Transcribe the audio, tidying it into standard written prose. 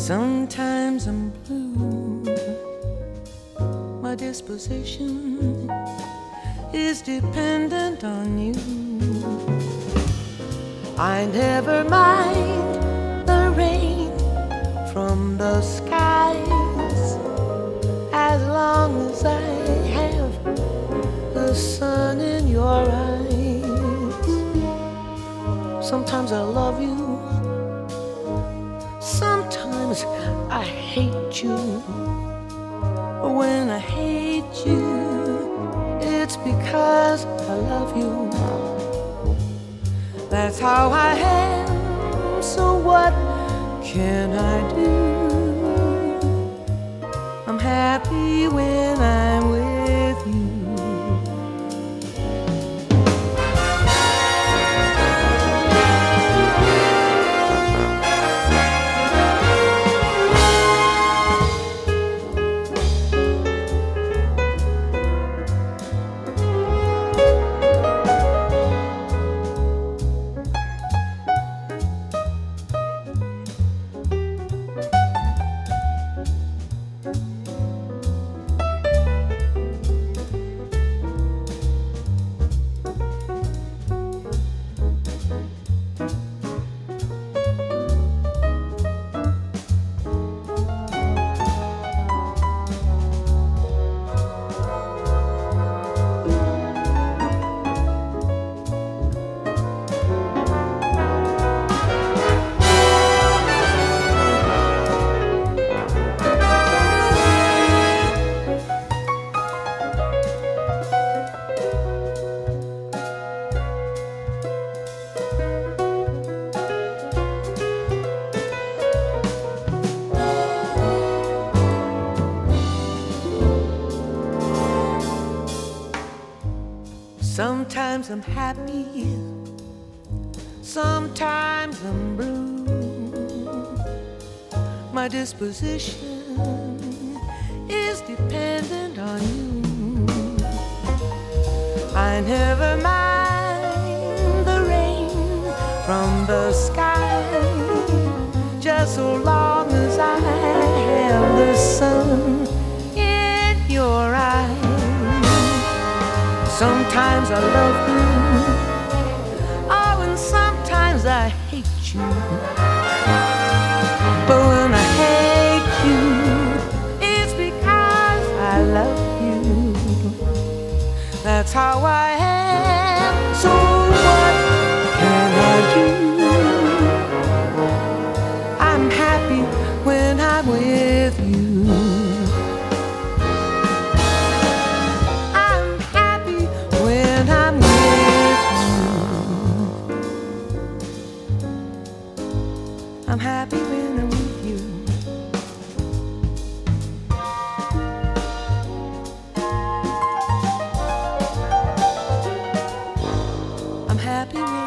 Sometimes I'm blue. My disposition is dependent on you. I never mind the rain from the skies as long as I have the sun in your eyes. Sometimes I love you, sometimes I hate you. When I hate you, it's because I love you. That's how I am, so what can I do? I'm happy when I'm with you. Sometimes I'm happy, sometimes I'm blue. My disposition is dependent on you. I never mind the rain from the sky, just so long as I have the sun in your eyes. Sometimes I love you, oh, and sometimes I hate you. But when I hate you, it's because I love you. That's how I am, so what can I do? I'm happy when I'm with you. I'm happy when I'm with you. I'm happy when